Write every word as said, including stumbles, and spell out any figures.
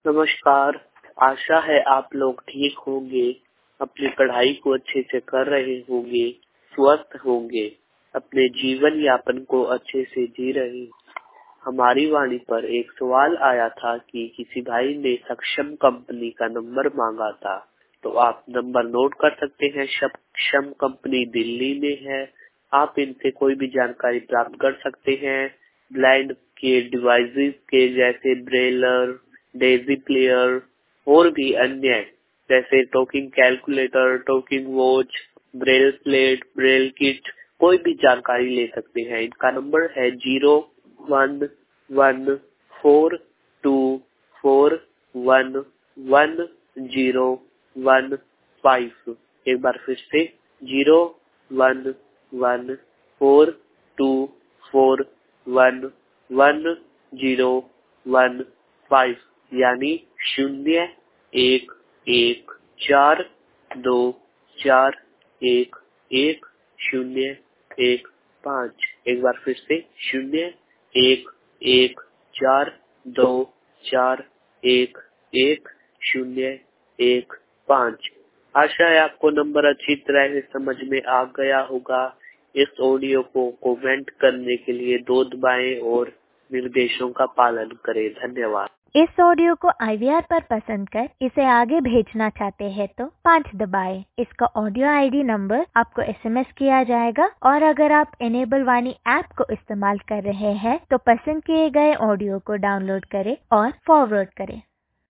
नमस्कार। आशा है आप लोग ठीक होंगे, अपनी पढ़ाई को अच्छे से कर रहे होंगे, स्वस्थ होंगे, अपने जीवन यापन को अच्छे से जी रहे। हमारी वाणी पर एक सवाल आया था कि किसी भाई ने सक्षम कंपनी का नंबर मांगा था, तो आप नंबर नोट कर सकते हैं। सक्षम कंपनी दिल्ली में है। आप इनसे कोई भी जानकारी प्राप्त कर सकते हैं। ब्लाइंड के डिवाइसेस के जैसे ब्रेलर, डेजी प्लेयर और भी अन्य जैसे talking calculator, talking watch, braille plate, braille kit, कोई भी जानकारी ले सकते हैं। इनका नंबर है zero one one four two four one one zero one five. एक बार फिर से zero one one four two four one one zero one five, यानी शून्य एक एक चार दो चार एक एक शून्य एक पाँच। एक बार फिर से शून्य एक एक चार दो चार एक एक शून्य एक पाँच। आशा है आपको नंबर अच्छी तरह से समझ में आ गया होगा। इस ऑडियो को कमेंट करने के लिए दो दबाएं और निर्देशों का पालन करें। धन्यवाद। इस ऑडियो को आई वी आर पर पसंद कर इसे आगे भेजना चाहते हैं तो पाँच दबाएं। इसका ऑडियो आई डी नंबर आपको एस एम एस किया जाएगा और अगर आप इनेबल वाणी ऐप को इस्तेमाल कर रहे हैं तो पसंद किए गए ऑडियो को डाउनलोड करें और फॉरवर्ड करें।